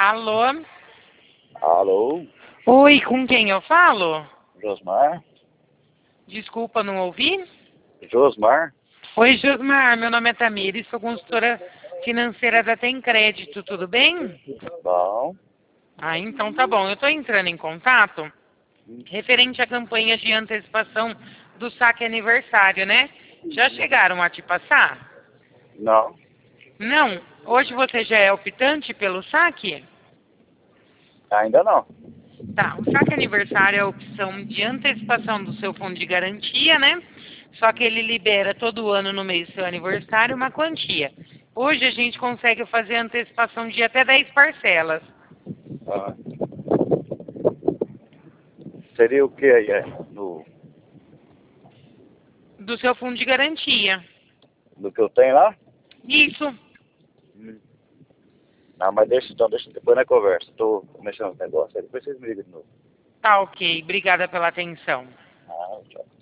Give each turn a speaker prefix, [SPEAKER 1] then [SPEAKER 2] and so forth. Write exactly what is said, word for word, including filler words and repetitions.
[SPEAKER 1] Alô?
[SPEAKER 2] Alô?
[SPEAKER 1] Oi, com quem eu falo?
[SPEAKER 2] Josmar?
[SPEAKER 1] Desculpa, não ouvi?
[SPEAKER 2] Josmar?
[SPEAKER 1] Oi, Josmar, meu nome é Tamires, sou consultora financeira da Tem Crédito, tudo bem?
[SPEAKER 2] Bom.
[SPEAKER 1] Ah, então tá bom. Eu estou entrando em contato referente à campanha de antecipação do saque aniversário, né? Já chegaram a te passar?
[SPEAKER 2] Não.
[SPEAKER 1] Não? Hoje você já é optante pelo saque?
[SPEAKER 2] Ainda não.
[SPEAKER 1] Tá, o saque aniversário é a opção de antecipação do seu fundo de garantia, né? Só que ele libera todo ano no mês do seu aniversário uma quantia. Hoje a gente consegue fazer antecipação de até dez parcelas.
[SPEAKER 2] Ah. Seria o que aí? É? No,
[SPEAKER 1] Do seu fundo de garantia.
[SPEAKER 2] no que eu tenho lá?
[SPEAKER 1] Isso.
[SPEAKER 2] Hum. Não, mas deixa então, deixa depois na conversa. Tô mexendo nos negócios aí. Depois vocês me ligam de novo.
[SPEAKER 1] Tá ok. Obrigada pela atenção.
[SPEAKER 2] Ah, tchau.